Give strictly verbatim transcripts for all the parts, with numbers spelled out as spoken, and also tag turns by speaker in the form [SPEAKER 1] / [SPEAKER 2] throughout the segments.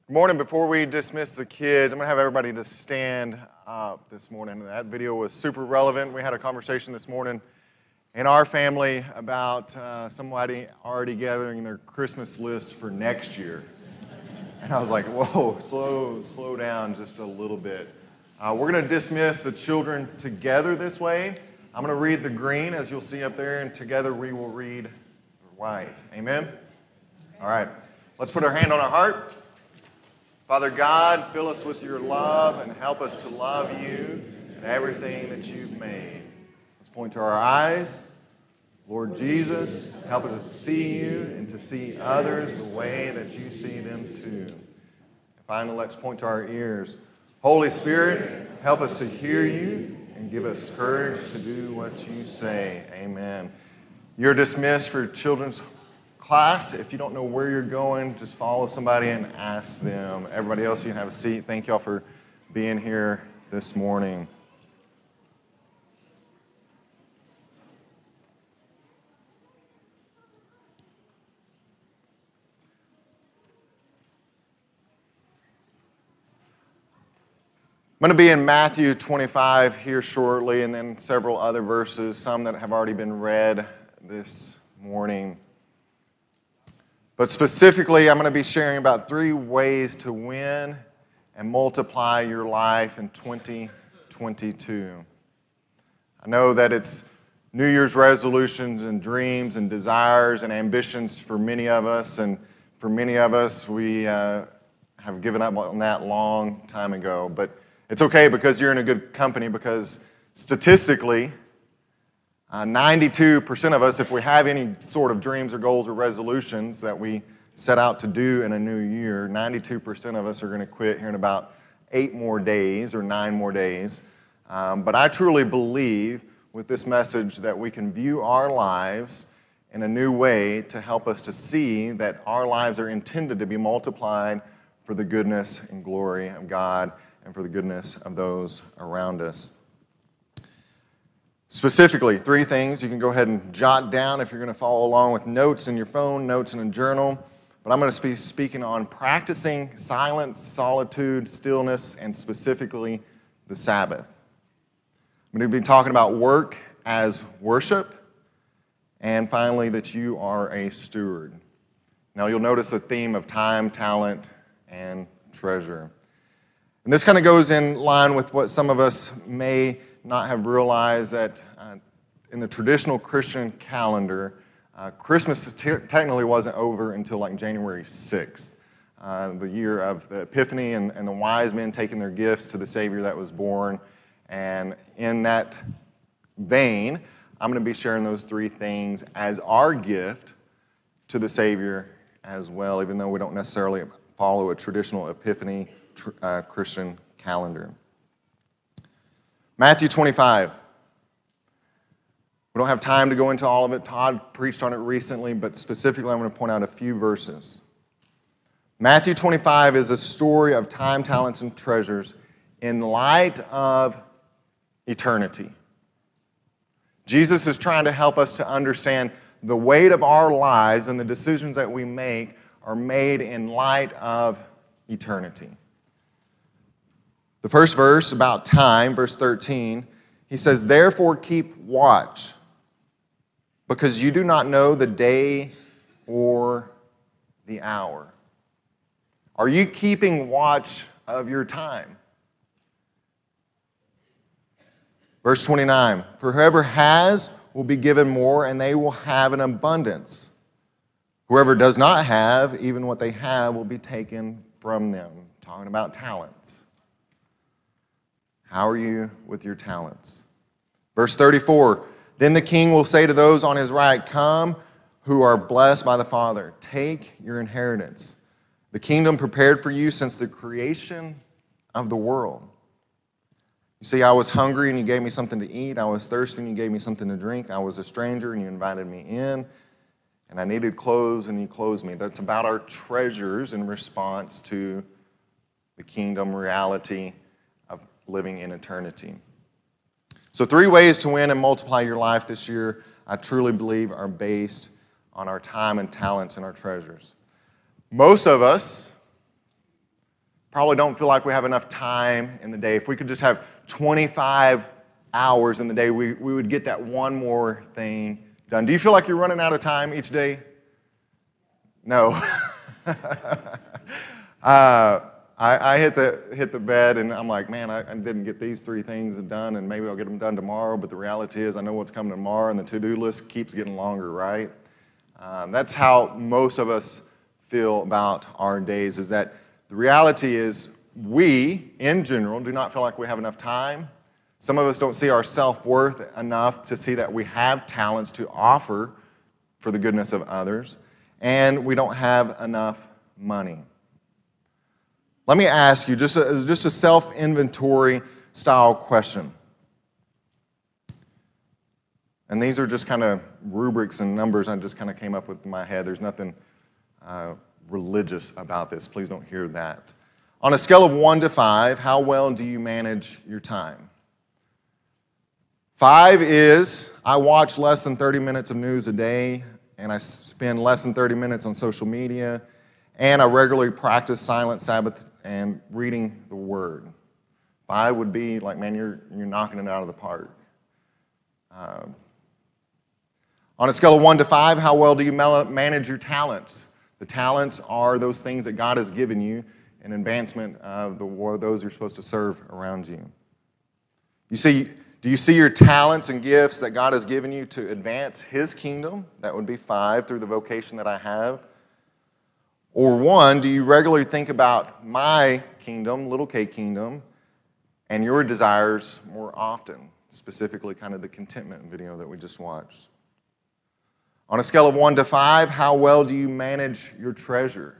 [SPEAKER 1] Good morning. Before we dismiss the kids, I'm going to have everybody to stand up this morning. That video was super relevant. We had a conversation this morning in our family about uh, somebody already gathering their Christmas list for next year. And I was like, whoa, slow, slow down just a little bit. Uh, we're going to dismiss the children together this way. I'm going to read the green, as you'll see up there, and together we will read the white. Amen? All right. Let's put our hand on our heart. Father God, fill us with your love and help us to love you and everything that you've made. Let's point to our eyes. Lord Jesus, help us to see you and to see others the way that you see them too. And finally, let's point to our ears. Holy Spirit, help us to hear you and give us courage to do what you say. Amen. You're dismissed for children's class. If you don't know where you're going, just follow somebody and ask them. Everybody else, you can have a seat. Thank y'all for being here this morning. I'm going to be in Matthew twenty-five here shortly, and then several other verses, some that have already been read this morning. But specifically, I'm going to be sharing about three ways to win and multiply your life in twenty twenty-two. I know that it's New Year's resolutions and dreams and desires and ambitions for many of us, and for many of us, we uh, have given up on that long time ago. But it's okay because you're in a good company, because statistically, Uh, ninety-two percent of us, if we have any sort of dreams or goals or resolutions that we set out to do in a new year, ninety-two percent of us are going to quit here in about eight more days or nine more days. Um, but I truly believe with this message that we can view our lives in a new way to help us to see that our lives are intended to be multiplied for the goodness and glory of God and for the goodness of those around us. Specifically, three things. You can go ahead and jot down if you're going to follow along with notes in your phone, notes in a journal. But I'm going to be speaking on practicing silence, solitude, stillness, and specifically the Sabbath. I'm going to be talking about work as worship, and finally that you are a steward. Now you'll notice a theme of time, talent, and treasure. And this kind of goes in line with what some of us may not have realized, that uh, in the traditional Christian calendar, uh, Christmas t- technically wasn't over until like January sixth, uh, the year of the Epiphany and, and the wise men taking their gifts to the Savior that was born. And in that vein, I'm going to be sharing those three things as our gift to the Savior as well, even though we don't necessarily follow a traditional Epiphany tr- uh, Christian calendar. Matthew twenty-five. We don't have time to go into all of it. Todd preached on it recently, but specifically I'm going to point out a few verses. Matthew twenty-five is a story of time, talents, and treasures in light of eternity. Jesus is trying to help us to understand the weight of our lives and the decisions that we make are made in light of eternity. The first verse about time, verse thirteen, he says, "Therefore keep watch, because you do not know the day or the hour." Are you keeping watch of your time? Verse twenty-nine, "For whoever has will be given more, and they will have an abundance. Whoever does not have, even what they have will be taken from them." Talking about talents. How are you with your talents? Verse thirty-four, "Then the king will say to those on his right, 'Come, who are blessed by the Father, take your inheritance, the kingdom prepared for you since the creation of the world. You see, I was hungry and you gave me something to eat. I was thirsty and you gave me something to drink. I was a stranger and you invited me in. And I needed clothes and you clothed me.'" That's about our treasures in response to the kingdom reality of living in eternity. So three ways to win and multiply your life this year, I truly believe, are based on our time and talents and our treasures. Most of us probably don't feel like we have enough time in the day. If we could just have twenty-five hours in the day, we, we would get that one more thing done. Do you feel like you're running out of time each day? No. uh, I, I hit the hit the bed and I'm like, man, I, I didn't get these three things done, and maybe I'll get them done tomorrow. But the reality is, I know what's coming tomorrow, and the to-do list keeps getting longer, right? Um, that's how most of us feel about our days. Is that the reality is, we in general do not feel like we have enough time. Some of us don't see our self-worth enough to see that we have talents to offer for the goodness of others, and we don't have enough money. Let me ask you, just a, just a self-inventory style question. And these are just kind of rubrics and numbers I just kind of came up with in my head. There's nothing uh, religious about this. Please don't hear that. On a scale of one to five, how well do you manage your time? Five is, I watch less than thirty minutes of news a day, and I spend less than thirty minutes on social media, and I regularly practice silent Sabbath and reading the Word. Five would be like, man, you're, you're knocking it out of the park. Uh, on a scale of one to five, how well do you manage your talents? The talents are those things that God has given you in advancement of the those you're supposed to serve around you. You see, do you see your talents and gifts that God has given you to advance His kingdom? That would be five, through the vocation that I have. Or one, do you regularly think about my kingdom, little K kingdom, and your desires more often? Specifically, kind of the contentment video that we just watched. On a scale of one to five, how well do you manage your treasure?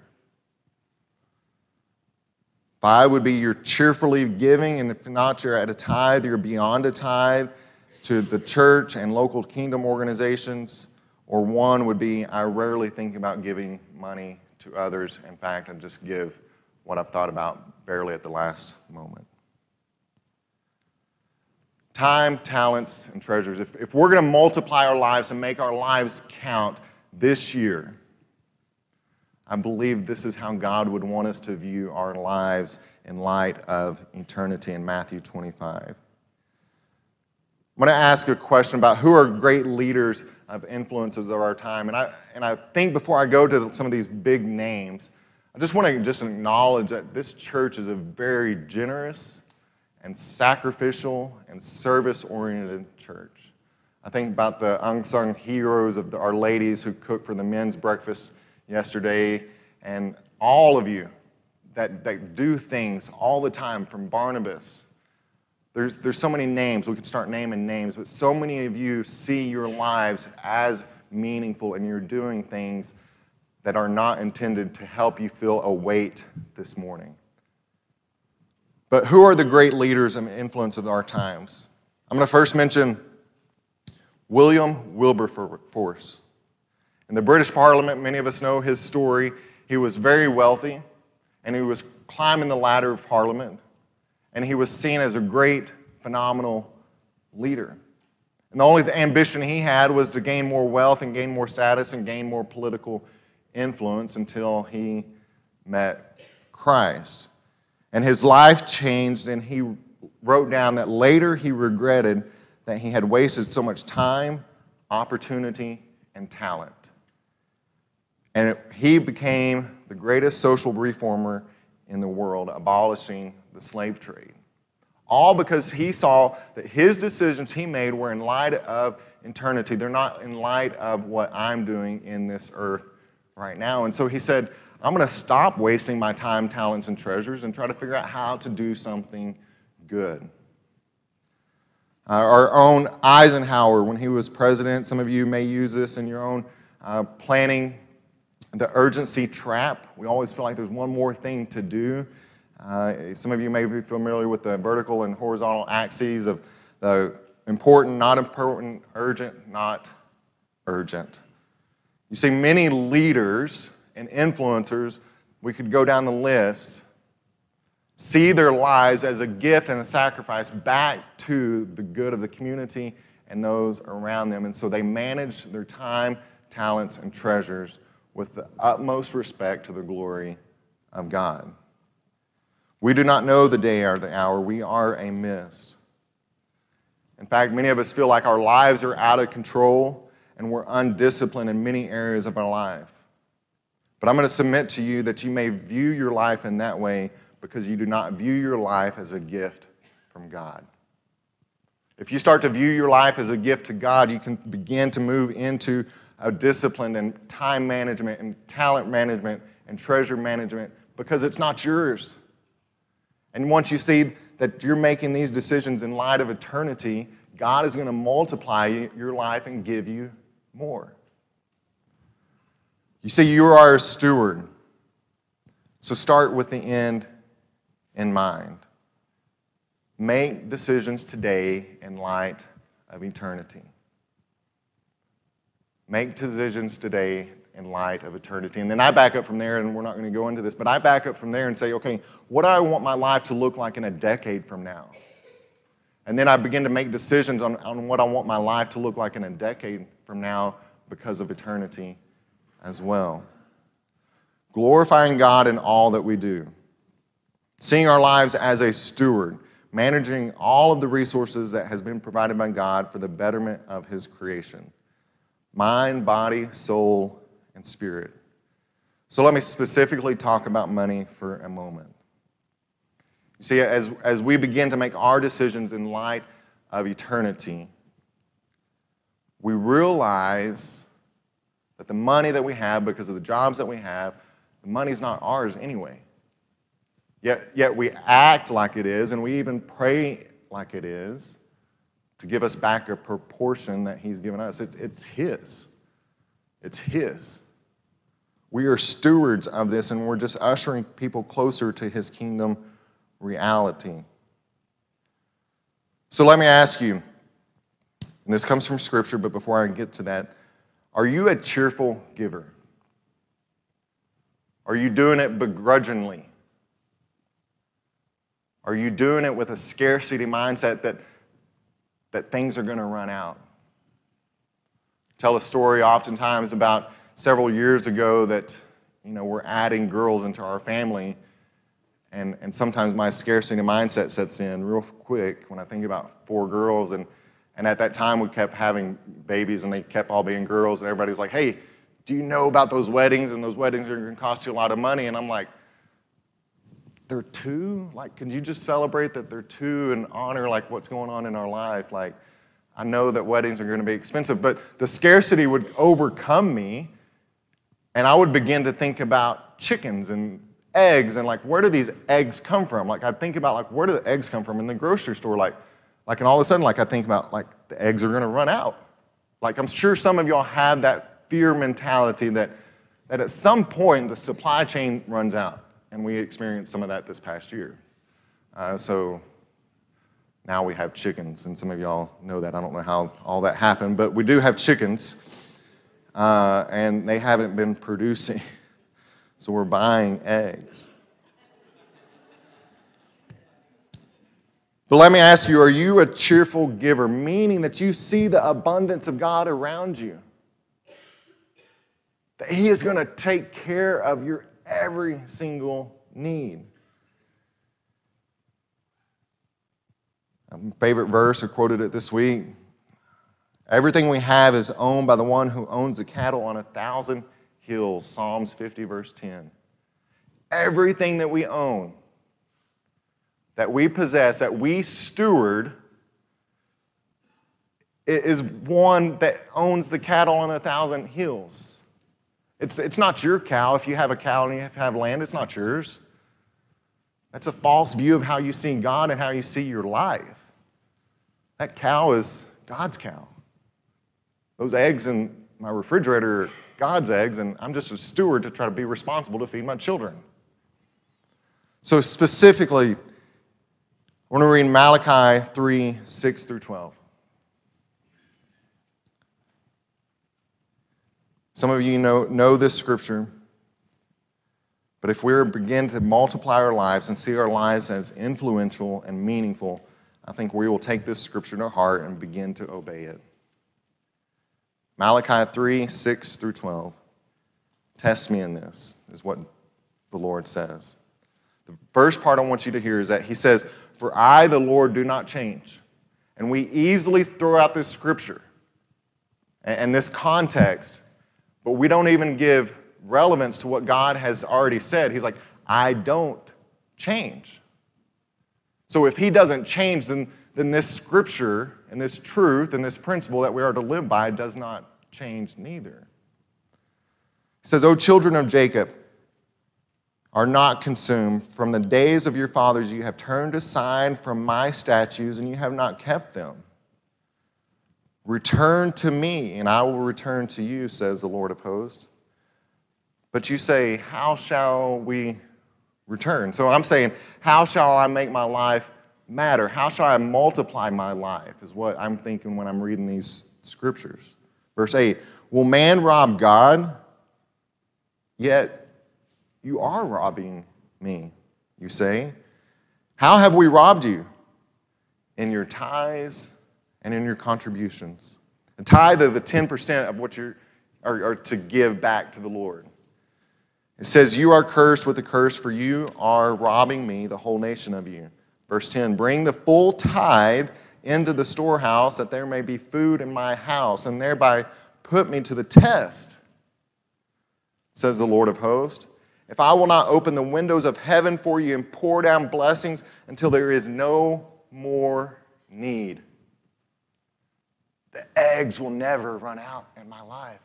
[SPEAKER 1] Five would be you're cheerfully giving, and if not, you're at a tithe, you're beyond a tithe to the church and local kingdom organizations. Or one would be, I rarely think about giving money to others. In fact, I just give what I've thought about barely at the last moment. Time, talents, and treasures. If, if we're going to multiply our lives and make our lives count this year, I believe this is how God would want us to view our lives in light of eternity in Matthew twenty-five. I'm going to ask a question about who are great leaders of influences of our time. And I, and I think before I go to some of these big names, I just want to just acknowledge that this church is a very generous and sacrificial and service-oriented church. I think about the unsung heroes of the, our ladies who cooked for the men's breakfast yesterday, and all of you that, that do things all the time, from Barnabas. There's, there's so many names. We could start naming names, but so many of you see your lives as meaningful, and you're doing things that are not intended to help you feel a weight this morning. But who are the great leaders and influence of our times? I'm going to first mention William Wilberforce. In the British Parliament, many of us know his story. He was very wealthy, and he was climbing the ladder of Parliament, and he was seen as a great, phenomenal leader. And the only ambition he had was to gain more wealth and gain more status and gain more political influence until he met Christ. And his life changed, and he wrote down that later he regretted that he had wasted so much time, opportunity, and talent. And it, he became the greatest social reformer in the world, abolishing the slave trade. All because he saw that his decisions he made were in light of eternity. They're not in light of what I'm doing in this earth right now. And so he said, I'm going to stop wasting my time, talents, and treasures and try to figure out how to do something good. Uh, our own Eisenhower, when he was president, some of you may use this in your own uh, planning, the urgency trap. We always feel like there's one more thing to do. Uh, some of you may be familiar with the vertical and horizontal axes of the important, not important, urgent, not urgent. You see, many leaders and influencers, we could go down the list, see their lives as a gift and a sacrifice back to the good of the community and those around them. And so they manage their time, talents, and treasures with the utmost respect to the glory of God. We do not know the day or the hour. We are a mist. In fact, many of us feel like our lives are out of control and we're undisciplined in many areas of our life. But I'm going to submit to you that you may view your life in that way because you do not view your life as a gift from God. If you start to view your life as a gift to God, you can begin to move into a discipline and time management and talent management and treasure management because it's not yours. And once you see that you're making these decisions in light of eternity, God is going to multiply your life and give you more. You see, you are a steward. So start with the end in mind. Make decisions today in light of eternity. Make decisions today in light of eternity. And then I back up from there, and we're not going to go into this, but I back up from there and say, okay, what do I want my life to look like in a decade from now? And then I begin to make decisions on, on what I want my life to look like in a decade from now because of eternity as well. Glorifying God in all that we do. Seeing our lives as a steward. Managing all of the resources that has been provided by God for the betterment of His creation. Mind, body, soul, and spirit. So let me specifically talk about money for a moment. You see, as, as we begin to make our decisions in light of eternity, we realize that the money that we have, because of the jobs that we have, the money's not ours anyway. Yet, yet we act like it is, and we even pray like it is to give us back a proportion that He's given us. It's, it's His. It's His. We are stewards of this, and we're just ushering people closer to His kingdom reality. So let me ask you, and this comes from Scripture, but before I get to that, are you a cheerful giver? Are you doing it begrudgingly? Are you doing it with a scarcity mindset that, that things are going to run out? I tell a story oftentimes about several years ago that, you know, we're adding girls into our family, and, and sometimes my scarcity mindset sets in real quick when I think about four girls, and, and at that time we kept having babies and they kept all being girls, and everybody was like, hey, do you know about those weddings? And those weddings are going to cost you a lot of money. And I'm like, they're two? Like, can you just celebrate that they're two and honor, like, what's going on in our life? Like, I know that weddings are going to be expensive, but the scarcity would overcome me, and I would begin to think about chickens and eggs, and, like, where do these eggs come from? Like, I'd think about, like, where do the eggs come from in the grocery store? Like, like and all of a sudden, like, I think about, like, the eggs are going to run out. Like, I'm sure some of y'all have that fear mentality that, that at some point the supply chain runs out. And we experienced some of that this past year. Uh, so now we have chickens, and some of y'all know that. I don't know how all that happened, but we do have chickens, uh, and they haven't been producing. So we're buying eggs. But let me ask you, are you a cheerful giver, meaning that you see the abundance of God around you? That He is going to take care of your every single need. My favorite verse, I quoted it this week. Everything we have is owned by the one who owns the cattle on a thousand hills. Psalms fifty, verse ten. Everything that we own, that we possess, that we steward, is one that owns the cattle on a thousand hills. It's, it's not your cow. If you have a cow and you have to have land, it's not yours. That's a false view of how you see God and how you see your life. That cow is God's cow. Those eggs in my refrigerator are God's eggs, and I'm just a steward to try to be responsible to feed my children. So specifically, I want to read Malachi three, six through twelve. Some of you know, know this scripture, but if we begin to multiply our lives and see our lives as influential and meaningful, I think we will take this scripture to heart and begin to obey it. Malachi three, six through twelve. Test me in this, is what the Lord says. The first part I want you to hear is that he says, "For I, the Lord, do not change." And we easily throw out this scripture and this context, but we don't even give relevance to what God has already said. He's like, I don't change. So if he doesn't change, then, then this scripture and this truth and this principle that we are to live by does not change neither. He says, "O children of Jacob, are not consumed. From the days of your fathers you have turned aside from my statutes, and you have not kept them. Return to me, and I will return to you, says the Lord of hosts. But you say, how shall we return?" So I'm saying, how shall I make my life matter? How shall I multiply my life is what I'm thinking when I'm reading these scriptures. Verse eight, "Will man rob God? Yet you are robbing me, you say. How have we robbed you? In your tithes and in your contributions." The tithe of the ten percent of what you are, are to give back to the Lord. It says, "You are cursed with a curse, for you are robbing me, the whole nation of you." Verse ten, "Bring the full tithe into the storehouse, that there may be food in my house, and thereby put me to the test, says the Lord of hosts. If I will not open the windows of heaven for you and pour down blessings until there is no more need." The eggs will never run out in my life.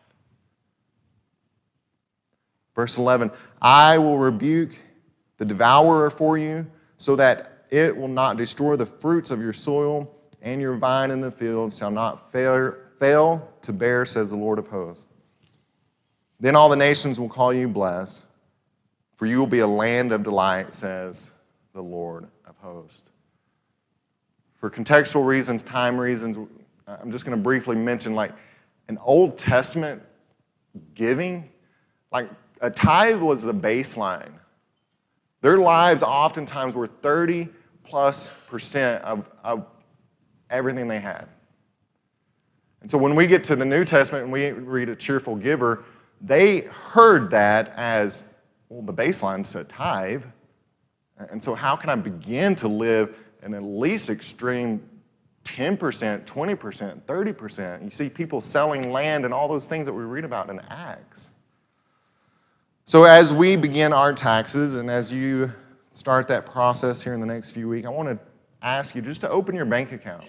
[SPEAKER 1] Verse eleven, "I will rebuke the devourer for you, so that it will not destroy the fruits of your soil, and your vine in the field shall not fail, fail to bear, says the Lord of hosts. Then all the nations will call you blessed, for you will be a land of delight, says the Lord of hosts." For contextual reasons, time reasons, I'm just going to briefly mention, like, an Old Testament giving, like, a tithe was the baseline. Their lives oftentimes were thirty plus percent of, of everything they had. And so when we get to the New Testament and we read a cheerful giver, they heard that as, well, the baseline's a tithe. And so how can I begin to live an at least extreme ten percent, twenty percent, thirty percent? You see people selling land and all those things that we read about in Acts. So as we begin our taxes and as you start that process here in the next few weeks, I want to ask you just to open your bank account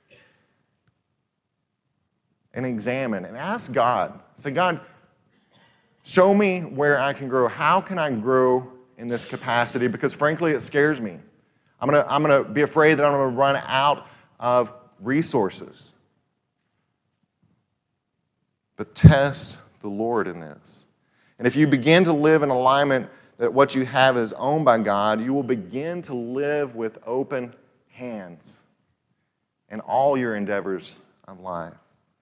[SPEAKER 1] and examine and ask God. Say, God, show me where I can grow. How can I grow in this capacity? Because frankly, it scares me. I'm going to I'm going to be afraid that I'm going to run out of resources. But test the Lord in this. And if you begin to live in alignment that what you have is owned by God, you will begin to live with open hands in all your endeavors of life.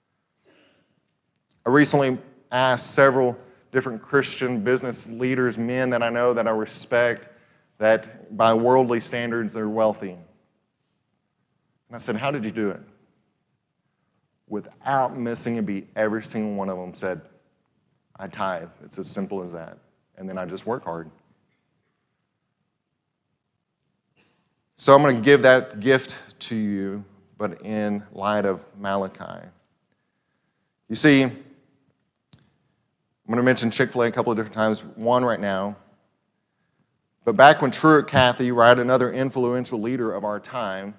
[SPEAKER 1] I recently asked several different Christian business leaders, men that I know that I respect, that by worldly standards they're wealthy. And I said, how did you do it? Without missing a beat, every single one of them said, I tithe. It's as simple as that. And then I just work hard. So I'm going to give that gift to you, but in light of Malachi. You see, I'm going to mention Chick-fil-A a couple of different times, one right now. But back when Truett Cathy, right, another influential leader of our time,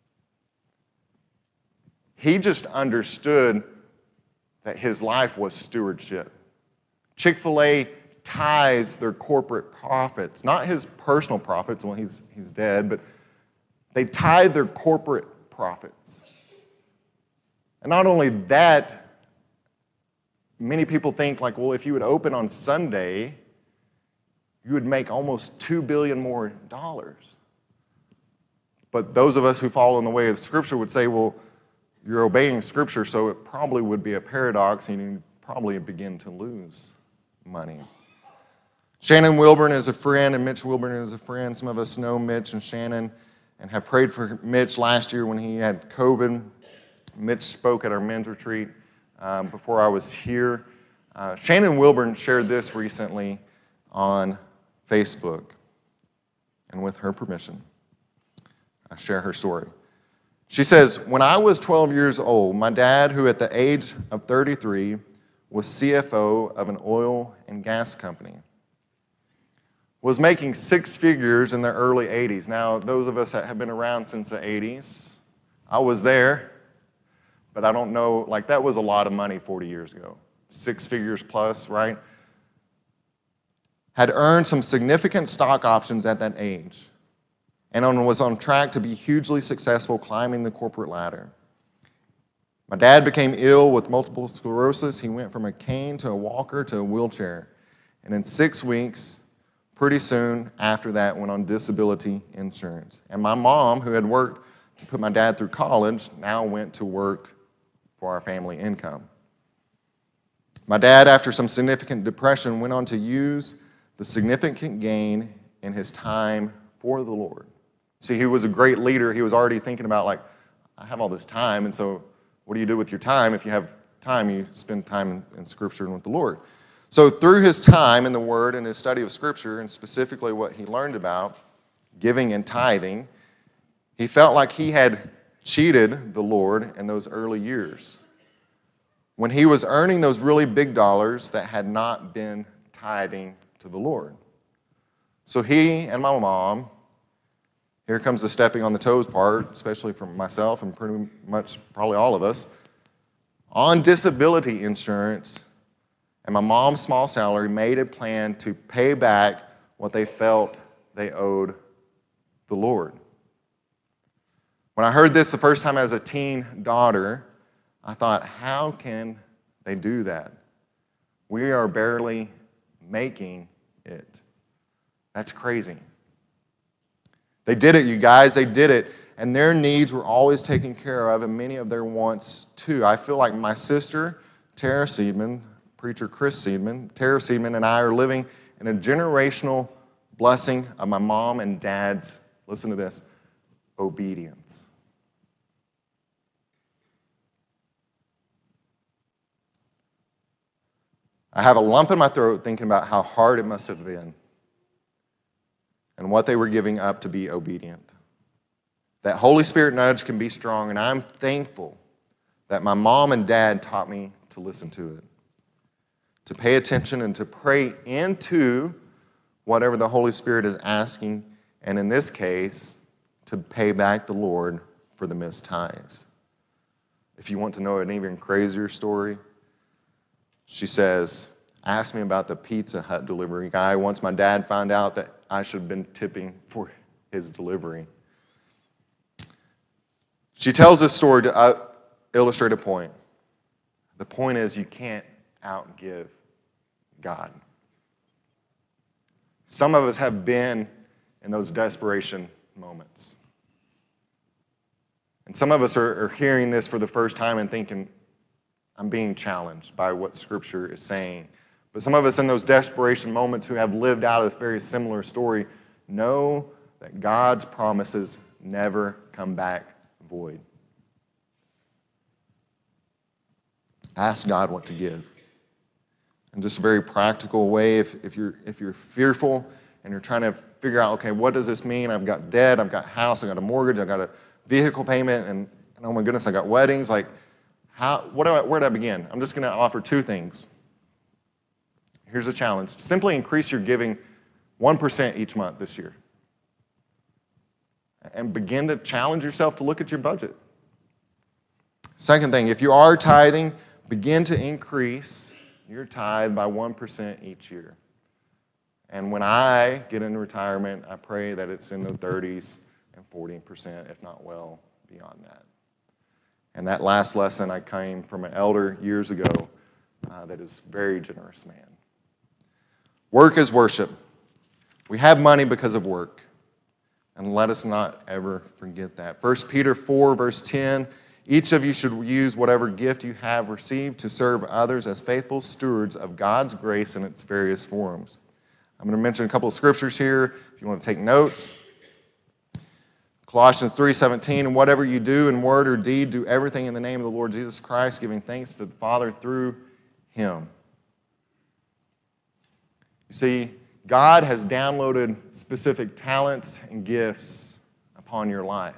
[SPEAKER 1] he just understood that his life was stewardship. Chick-fil-A tithes their corporate profits, not his personal profits, well, he's, he's dead, but they tithe their corporate profits. And not only that, many people think like, well, if you would open on Sunday, you would make almost two billion dollars more dollars. But those of us who follow in the way of Scripture would say, well, you're obeying Scripture, so it probably would be a paradox, and you probably begin to lose money. Shannon Wilburn is a friend, and Mitch Wilburn is a friend. Some of us know Mitch and Shannon and have prayed for Mitch last year when he had COVID. Mitch spoke at our men's retreat um, before I was here. Uh, Shannon Wilburn shared this recently on Facebook. And with her permission, I share her story. She says, when I was twelve years old, my dad, who at the age of thirty-three was C F O of an oil and gas company, was making six figures in the early eighties. Now, those of us that have been around since the eighties, I was there, but I don't know, like that was a lot of money forty years ago. Six figures plus, right? Had earned some significant stock options at that age and was on track to be hugely successful climbing the corporate ladder. My dad became ill with multiple sclerosis. He went from a cane to a walker to a wheelchair. And in six weeks, pretty soon after that, went on disability insurance. And my mom, who had worked to put my dad through college, now went to work for our family income. My dad, after some significant depression, went on to use the significant gain in his time for the Lord. See, he was a great leader. He was already thinking about, like, I have all this time, and so what do you do with your time? If you have time, you spend time in, in Scripture and with the Lord. So through his time in the Word and his study of Scripture, and specifically what he learned about giving and tithing, he felt like he had cheated the Lord in those early years when he was earning those really big dollars that had not been tithing to the Lord. So he and my mom, here comes the stepping on the toes part, especially from myself and pretty much probably all of us, on disability insurance and my mom's small salary, made a plan to pay back what they felt they owed the Lord. When I heard this the first time as a teen daughter, I thought, how can they do that? We are barely making it. That's crazy. They did it, you guys, they did it, and their needs were always taken care of, and many of their wants too. I feel like my sister, Tara Seidman, preacher Chris Seidman, Tara Seidman and I are living in a generational blessing of my mom and dad's, listen to this, obedience. I have a lump in my throat thinking about how hard it must have been and what they were giving up to be obedient. That Holy Spirit nudge can be strong, and I'm thankful that my mom and dad taught me to listen to it, to pay attention and to pray into whatever the Holy Spirit is asking, and in this case, to pay back the Lord for the missed tithes. If you want to know an even crazier story, she says, ask me about the Pizza Hut delivery guy. Once my dad found out that I should have been tipping for his delivery. She tells this story to uh, illustrate a point. The point is you can't outgive God. Some of us have been in those desperation moments. And some of us are, are hearing this for the first time and thinking, I'm being challenged by what Scripture is saying. But some of us in those desperation moments who have lived out this very similar story know that God's promises never come back void. Ask God what to give. In just a very practical way, if, if, you're, if you're fearful and you're trying to figure out, okay, what does this mean? I've got debt, I've got a house, I've got a mortgage, I've got a vehicle payment, and, and oh my goodness, I got weddings. Like, how? What do I, where do I begin? I'm just going to offer two things. Here's a challenge. Simply increase your giving one percent each month this year. And begin to challenge yourself to look at your budget. Second thing, if you are tithing, begin to increase your tithe by one percent each year. And when I get into retirement, I pray that it's in the thirties and forty percent, if not well beyond that. And that last lesson I came from an elder years ago uh, that is a very generous man. Work is worship. We have money because of work. And let us not ever forget that. First Peter four, verse ten, each of you should use whatever gift you have received to serve others as faithful stewards of God's grace in its various forms. I'm going to mention a couple of scriptures here if you want to take notes. Colossians three seventeen, and whatever you do in word or deed, do everything in the name of the Lord Jesus Christ, giving thanks to the Father through him. You see, God has downloaded specific talents and gifts upon your life.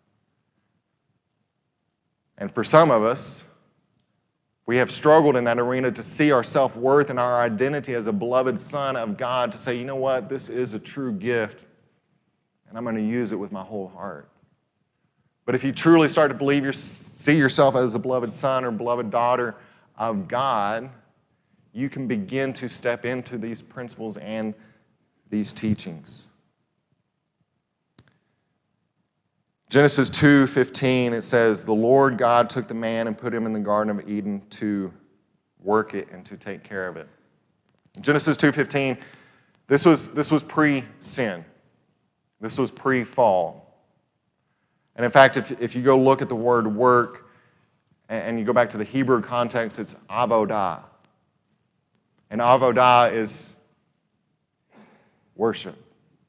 [SPEAKER 1] And for some of us, we have struggled in that arena to see our self-worth and our identity as a beloved son of God, to say, you know what, this is a true gift, and I'm going to use it with my whole heart. But if you truly start to believe, you see yourself as a beloved son or beloved daughter of God, you can begin to step into these principles and these teachings. Genesis two fifteen, it says, the Lord God took the man and put him in the Garden of Eden to work it and to take care of it. Genesis two fifteen, this was, this was pre-sin. This was pre-fall. And in fact, if, if you go look at the word work and you go back to the Hebrew context, it's avodah. And avodah is worship.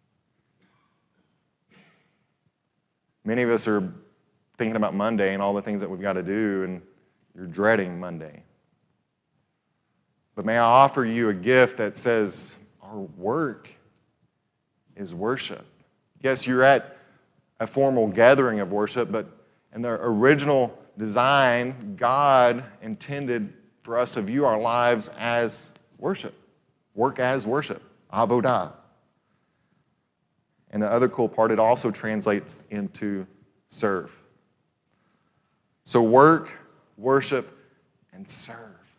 [SPEAKER 1] Many of us are thinking about Monday and all the things that we've got to do, and you're dreading Monday. But may I offer you a gift that says our work is worship. Yes, you're at a formal gathering of worship, but in the original design, God intended for us to view our lives as worship. Work as worship. Avodah. And the other cool part, it also translates into serve. So work, worship, and serve.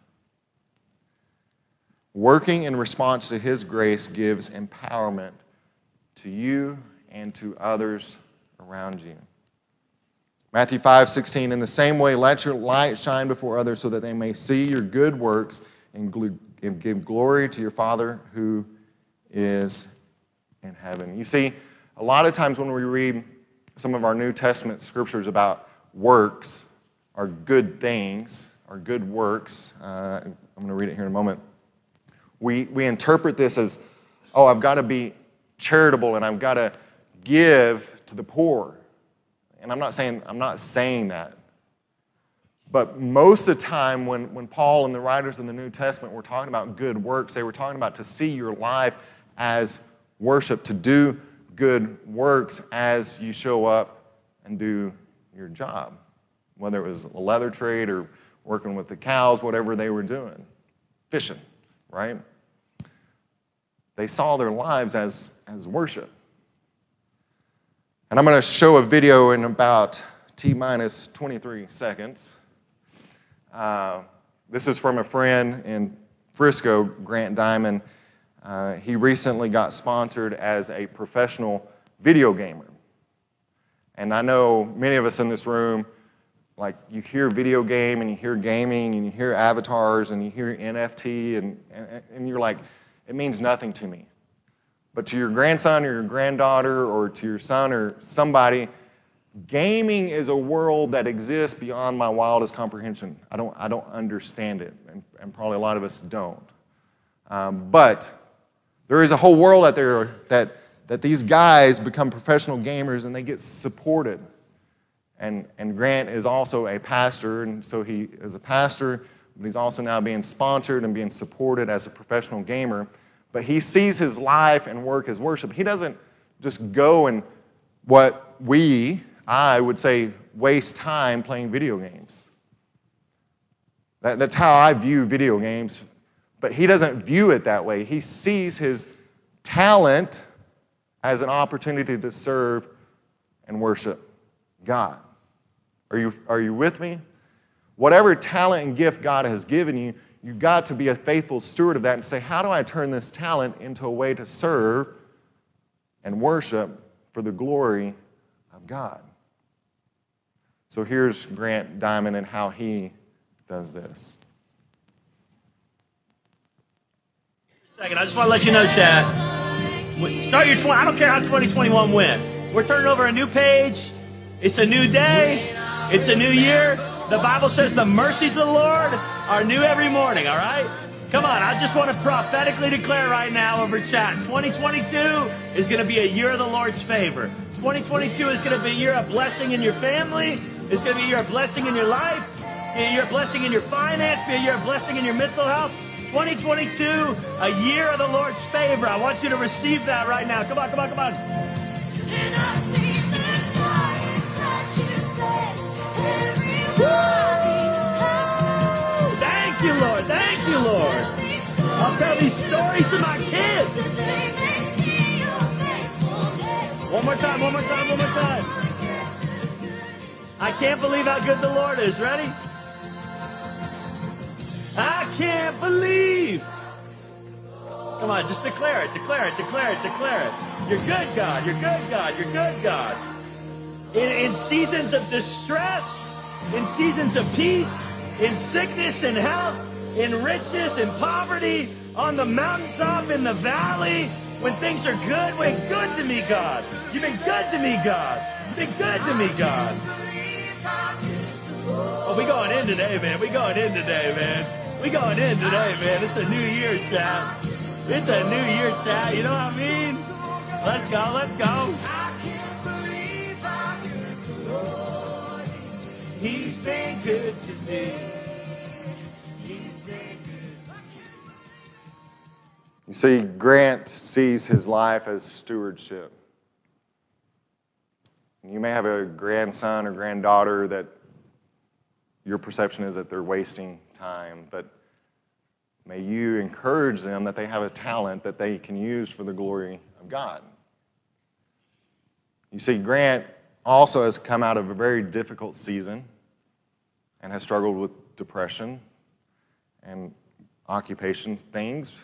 [SPEAKER 1] Working in response to His grace gives empowerment to you and to others around you. Matthew five sixteen, in the same way, let your light shine before others so that they may see your good works and give glory to your Father who is in heaven. You see, a lot of times when we read some of our New Testament scriptures about works, or good things, or good works, uh, I'm going to read it here in a moment, we, we interpret this as, oh, I've got to be charitable and I've got to give to the poor. And I'm not saying, I'm not saying that. But most of the time when, when Paul and the writers in the New Testament were talking about good works, they were talking about to see your life as worship, to do good works as you show up and do your job, whether it was a leather trade or working with the cows, whatever they were doing, fishing, right? They saw their lives as, as worship. And I'm going to show a video in about T minus twenty-three seconds. Uh, this is from a friend in Frisco, Grant Diamond. Uh, he recently got sponsored as a professional video gamer. And I know many of us in this room, like you hear video game and you hear gaming and you hear avatars and you hear N F T and, and, and you're like, it means nothing to me. But to your grandson or your granddaughter or to your son or somebody, gaming is a world that exists beyond my wildest comprehension. I don't, I don't understand it, and, and probably a lot of us don't. Um, but there is a whole world out there that, that these guys become professional gamers and they get supported. And, and Grant is also a pastor, and so he is a pastor, but he's also now being sponsored and being supported as a professional gamer. But he sees his life and work as worship. He doesn't just go and what we, I would say, waste time playing video games. That, that's how I view video games. But he doesn't view it that way. He sees his talent as an opportunity to serve and worship God. Are you, are you with me? Whatever talent and gift God has given you, you've got to be a faithful steward of that and say, how do I turn this talent into a way to serve and worship for the glory of God? So here's Grant Diamond and how he does this.
[SPEAKER 2] Second, I just want to let you know, Chad. Start your twenty. I don't care how twenty twenty-one went. We're turning over a new page. It's a new day. It's a new year. The Bible says the mercies of the Lord are new every morning, all right? Come on, I just want to prophetically declare right now over chat, twenty twenty-two is going to be a year of the Lord's favor. twenty twenty-two is going to be a year of blessing in your family. It's going to be a year of blessing in your life, be a year of blessing in your finance, be a year of blessing in your mental health. twenty twenty-two, a year of the Lord's favor. I want you to receive that right now. Come on, come on, come on.
[SPEAKER 3] And I've seen the times that you said everybody had.
[SPEAKER 2] Thank you, Lord. Thank you, Lord. I'll tell these stories to my kids.
[SPEAKER 3] That they may see your faithfulness.
[SPEAKER 2] One more time, one more time, one more time. I can't believe how good the Lord is. Ready? I can't believe. Come on, just declare it, declare it, declare it, declare it. You're good, God. You're good, God. You're good, God. In, in seasons of distress, in seasons of peace, in sickness and health, in riches and poverty, on the mountaintop, in the valley, when things are good, when good to me, God. You've been good to me, God. You've been good to me, God. Oh, we going in today, man. We going in today, man. We going in today, man. It's a new year, chat. It's a new year, chat. You know what I mean? Let's go, let's go.
[SPEAKER 3] I can't believe how good the Lord is.
[SPEAKER 2] He's been good to me.
[SPEAKER 3] He's been good.
[SPEAKER 1] You see, Grant sees his life as stewardship. You may have a grandson or granddaughter that your perception is that they're wasting time, but may you encourage them that they have a talent that they can use for the glory of God. You see, Grant also has come out of a very difficult season and has struggled with depression and occupation things.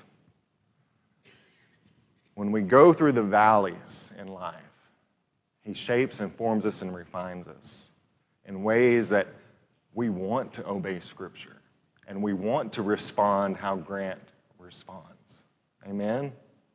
[SPEAKER 1] When we go through the valleys in life, He shapes and forms us and refines us in ways that we want to obey Scripture and we want to respond how Grant responds. Amen?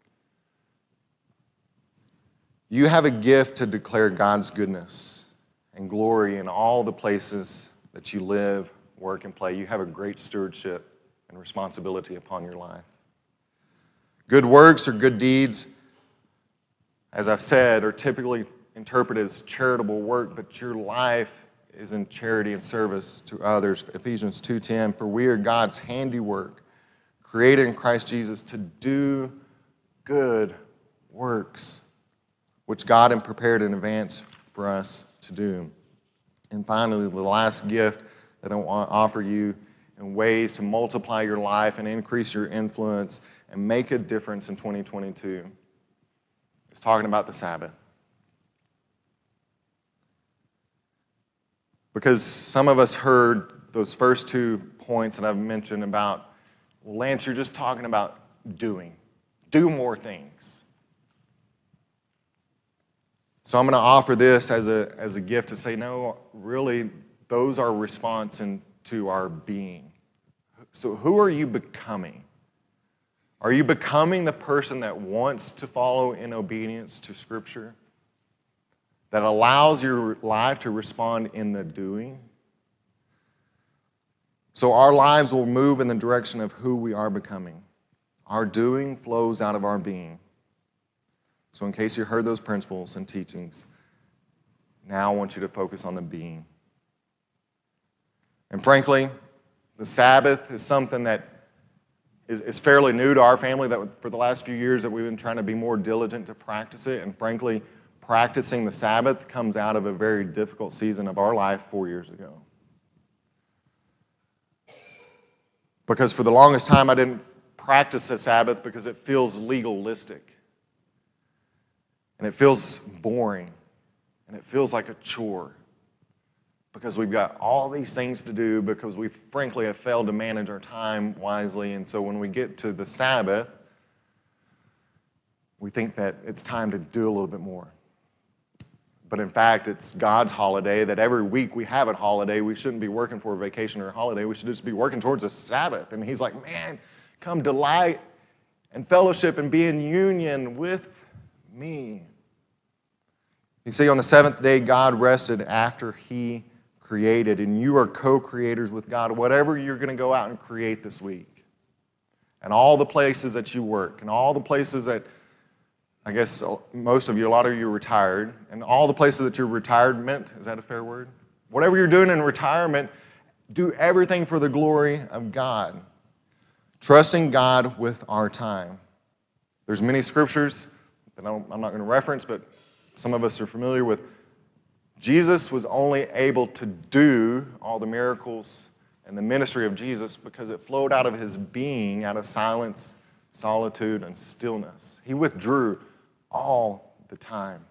[SPEAKER 1] You have a gift to declare God's goodness and glory in all the places that you live, work, and play. You have a great stewardship and responsibility upon your life. Good works or good deeds, as I've said, are typically interpreted as charitable work, but your life is in charity and service to others. Ephesians two ten, for we are God's handiwork, created in Christ Jesus to do good works, which God had prepared in advance for us to do. And finally, the last gift that I want to offer you in ways to multiply your life and increase your influence and make a difference in twenty twenty-two is talking about the Sabbath. Because some of us heard those first two points that I've mentioned about, well, Lance, you're just talking about doing. Do more things. So I'm going to offer this as a, as a gift to say, no, really, those are response to our being. So who are you becoming? Are you becoming the person that wants to follow in obedience to Scripture? That allows your life to respond in the doing? So our lives will move in the direction of who we are becoming. Our doing flows out of our being. So in case you heard those principles and teachings, now I want you to focus on the being. And frankly, the Sabbath is something that is, is fairly new to our family, that for the last few years that we've been trying to be more diligent to practice it. And frankly, practicing the Sabbath comes out of a very difficult season of our life four years ago. Because for the longest time, I didn't practice the Sabbath because it feels legalistic. And it feels boring. And it feels like a chore. Because we've got all these things to do, because we frankly have failed to manage our time wisely. And so when we get to the Sabbath, we think that it's time to do a little bit more. But in fact, it's God's holiday, that every week we have a holiday. We shouldn't be working for a vacation or a holiday. We should just be working towards a Sabbath. And He's like, man, come delight and fellowship and be in union with me. You see, on the seventh day, God rested after He created, and you are co-creators with God. Whatever you're going to go out and create this week, and all the places that you work, and all the places that, I guess most of you, a lot of you are retired, and all the places that you're retirement, is that a fair word? Whatever you're doing in retirement, do everything for the glory of God. Trusting God with our time. There's many scriptures that I'm not going to reference, but some of us are familiar with. Jesus was only able to do all the miracles and the ministry of Jesus because it flowed out of his being, out of silence, solitude, and stillness. He withdrew all the time.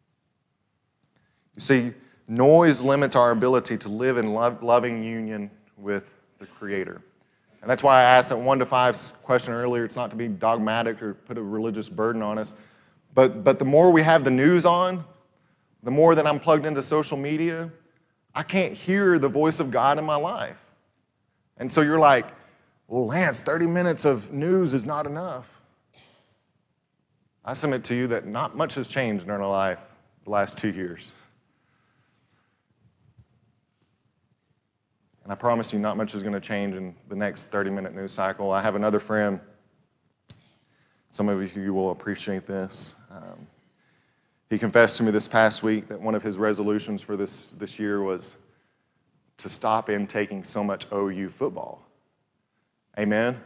[SPEAKER 1] You see, noise limits our ability to live in love, loving union with the Creator. And that's why I asked that one to five question earlier. It's not to be dogmatic or put a religious burden on us. But, but the more we have the news on, the more that I'm plugged into social media, I can't hear the voice of God in my life. And so you're like, well, Lance, thirty minutes of news is not enough. I submit to you that not much has changed in our life the last two years. And I promise you, not much is going to change in the next thirty-minute news cycle. I have another friend. Some of you will appreciate this. Um, he confessed to me this past week that one of his resolutions for this, this year was to stop intaking so much O U football. Amen?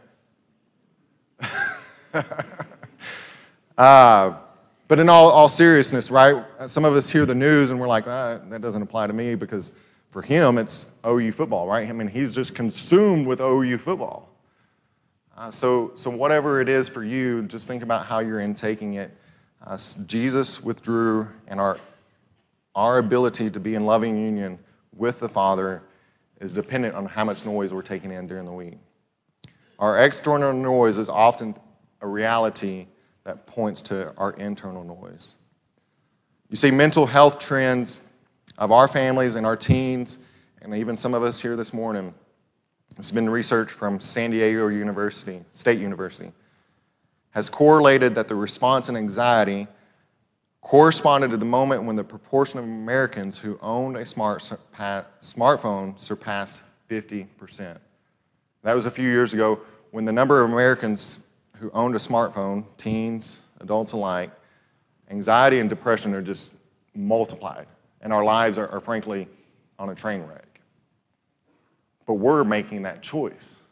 [SPEAKER 1] uh, but in all, all seriousness, right, some of us hear the news and we're like, ah, that doesn't apply to me because for him, it's O U football, right? I mean, he's just consumed with O U football. Uh, so, so whatever it is for you, just think about how you're intaking it. Uh, Jesus withdrew, and our, our ability to be in loving union with the Father is dependent on how much noise we're taking in during the week. Our external noise is often a reality that points to our internal noise. You see, mental health trends of our families and our teens, and even some of us here this morning, it's been research from San Diego University, State University, has correlated that the response in anxiety corresponded to the moment when the proportion of Americans who owned a smart, smartphone surpassed fifty percent. That was a few years ago when the number of Americans who owned a smartphone, teens, adults alike, anxiety and depression are just multiplied. And our lives are, are frankly on a train wreck. But we're making that choice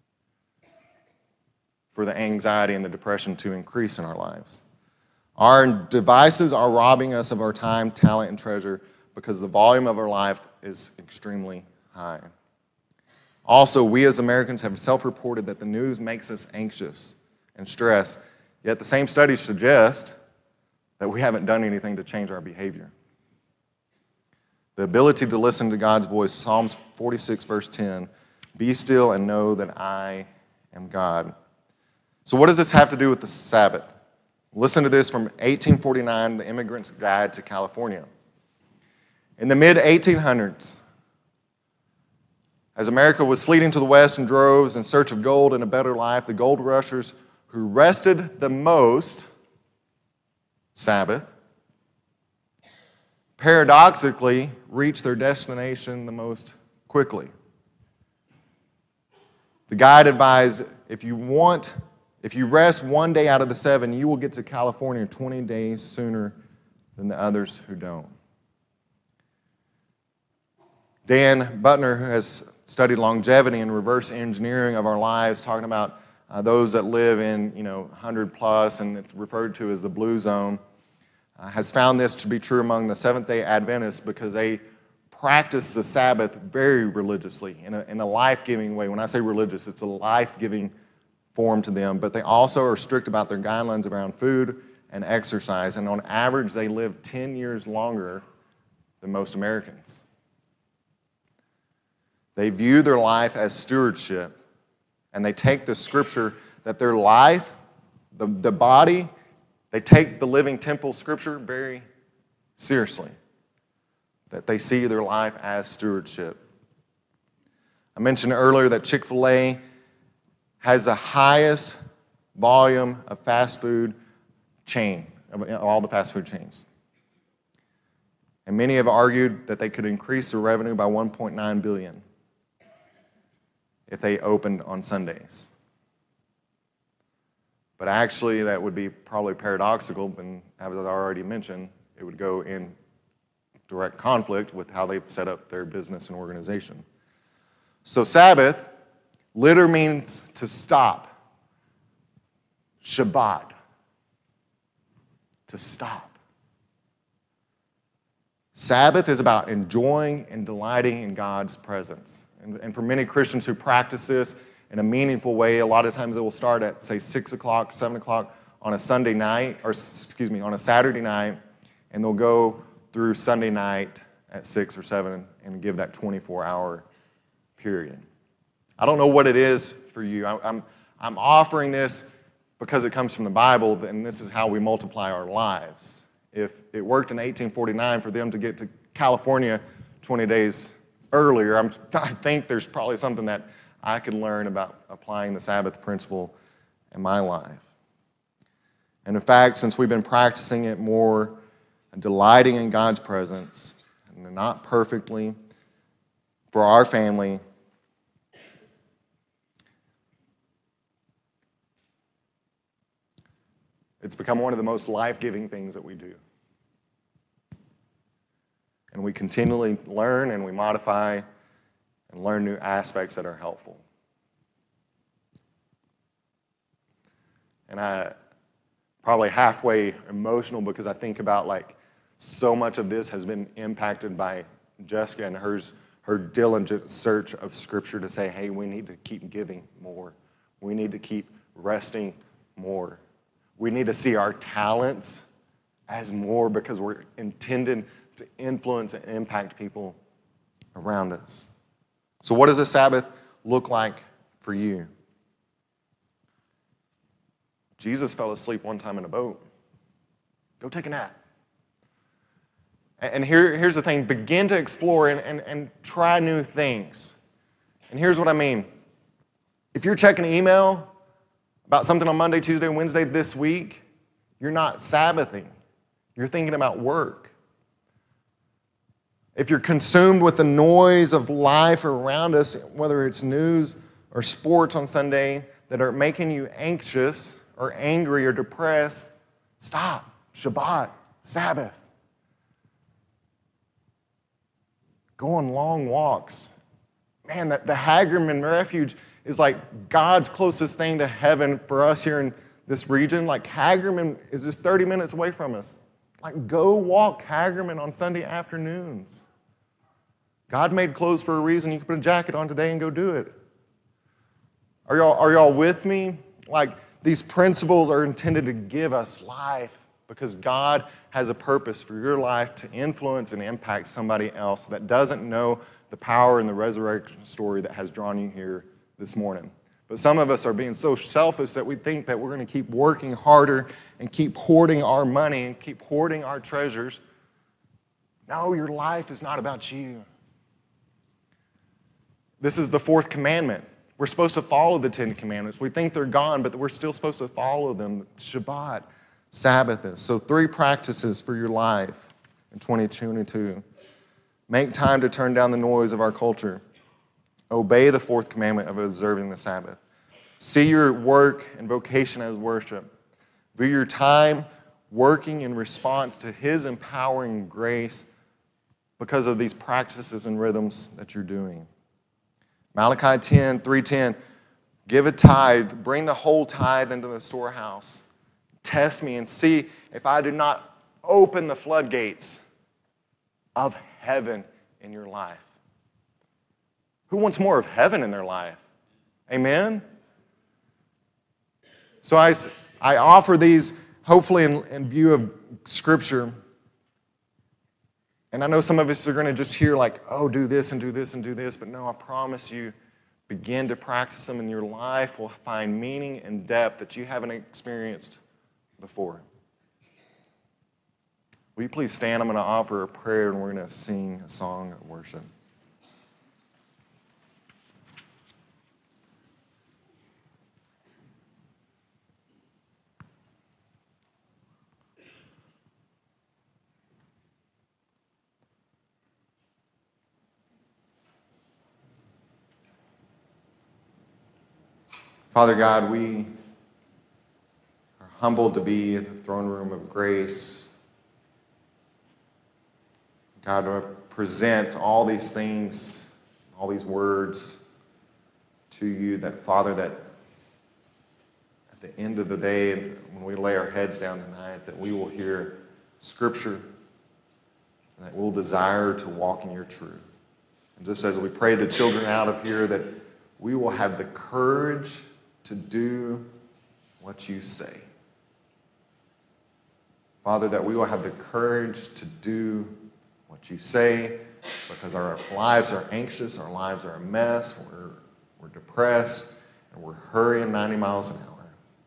[SPEAKER 1] for the anxiety and the depression to increase in our lives. Our devices are robbing us of our time, talent, and treasure because the volume of our life is extremely high. Also, we as Americans have self-reported that the news makes us anxious and stressed, yet the same studies suggest that we haven't done anything to change our behavior. The ability to listen to God's voice, Psalms forty-six, verse ten, be still and know that I am God. So what does this have to do with the Sabbath? Listen to this from eighteen forty-nine, The Immigrant's Guide to California. In the mid eighteen hundreds, as America was fleeing to the west in droves in search of gold and a better life, the gold rushers who rested the most, Sabbath, paradoxically reached their destination the most quickly. The guide advised, if you want, if you rest one day out of the seven, you will get to California twenty days sooner than the others who don't. Dan Buttner, who has studied longevity and reverse engineering of our lives, talking about uh, those that live in, you know, one hundred plus, and it's referred to as the blue zone, uh, has found this to be true among the Seventh-day Adventists because they practice the Sabbath very religiously in a, in a life-giving way. When I say religious, it's a life-giving form to them, but they also are strict about their guidelines around food and exercise, and on average, they live ten years longer than most Americans. They view their life as stewardship, and they take the scripture that their life, the, the body, they take the living temple scripture very seriously, that they see their life as stewardship. I mentioned earlier that Chick-fil-A has the highest volume of fast food chain, of all the fast food chains. And many have argued that they could increase their revenue by one point nine billion dollars if they opened on Sundays. But actually, that would be probably paradoxical, and as I already mentioned, it would go in direct conflict with how they've set up their business and organization. So Sabbath Litter means to stop. Shabbat. To stop. Sabbath is about enjoying and delighting in God's presence. And, and for many Christians who practice this in a meaningful way, a lot of times it will start at, say, six o'clock, seven o'clock on a Sunday night, or excuse me, on a Saturday night, and they'll go through Sunday night at six or seven and give that twenty-four hour period. I don't know what it is for you. I, I'm, I'm offering this because it comes from the Bible, and this is how we multiply our lives. If it worked in eighteen forty-nine for them to get to California twenty days earlier, I'm, I think there's probably something that I could learn about applying the Sabbath principle in my life. And in fact, since we've been practicing it more and delighting in God's presence, and not perfectly, for our family, it's become one of the most life-giving things that we do. And we continually learn and we modify and learn new aspects that are helpful. And I probably halfway emotional because I think about like so much of this has been impacted by Jessica and hers, her diligent search of Scripture to say, hey, we need to keep giving more. We need to keep resting more. We need to see our talents as more because we're intended to influence and impact people around us. So what does a Sabbath look like for you? Jesus fell asleep one time in a boat. Go take a nap. And here, here's the thing. Begin to explore and, and, and try new things. And here's what I mean. If you're checking email about something on Monday, Tuesday, and Wednesday this week, you're not Sabbathing. You're thinking about work. If you're consumed with the noise of life around us, whether it's news or sports on Sunday that are making you anxious or angry or depressed, stop. Shabbat, Sabbath. Go on long walks. Man, the, the Hagerman Refuge is like God's closest thing to heaven for us here in this region. Like Hagerman is just thirty minutes away from us. Like go walk Hagerman on Sunday afternoons. God made clothes for a reason. You can put a jacket on today and go do it. Are y'all, are y'all with me? Like these principles are intended to give us life because God has a purpose for your life to influence and impact somebody else that doesn't know the power and the resurrection story that has drawn you here this morning. But some of us are being so selfish that we think that we're going to keep working harder and keep hoarding our money and keep hoarding our treasures. No, your life is not about you. This is the fourth commandment. We're supposed to follow the Ten Commandments. We think they're gone, but we're still supposed to follow them. Shabbat, Sabbath is. So three practices for your life in twenty twenty-two. Make time to turn down the noise of our culture. Obey the fourth commandment of observing the Sabbath. See your work and vocation as worship. View your time working in response to His empowering grace because of these practices and rhythms that you're doing. Malachi ten, three ten, give a tithe, bring the whole tithe into the storehouse. Test me and see if I do not open the floodgates of heaven in your life. Who wants more of heaven in their life? Amen? So I, I offer these, hopefully in, in view of Scripture. And I know some of us are going to just hear like, oh, do this and do this and do this. But no, I promise you, begin to practice them in your life will find meaning and depth that you haven't experienced before. Will you please stand? I'm going to offer a prayer and we're going to sing a song of worship. Father God, we are humbled to be in the throne room of grace. God, to present all these things, all these words to you, that, Father, that at the end of the day, when we lay our heads down tonight, that we will hear Scripture and that we'll desire to walk in your truth. And just as we pray the children out of here, that we will have the courage to do what you say. Father, that we will have the courage to do what you say, because our lives are anxious, our lives are a mess, we're, we're depressed, and we're hurrying ninety miles an hour.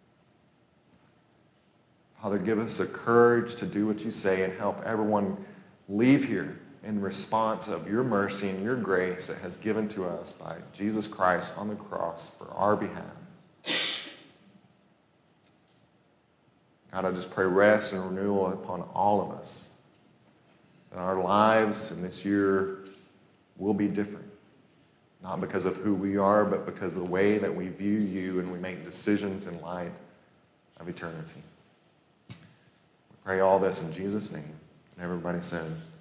[SPEAKER 1] Father, give us the courage to do what you say and help everyone leave here in response of your mercy and your grace that has given to us by Jesus Christ on the cross for our behalf. God, I just pray rest and renewal upon all of us, that our lives in this year will be different, not because of who we are, but because of the way that we view you and we make decisions in light of eternity. We pray all this in Jesus' name. And everybody said,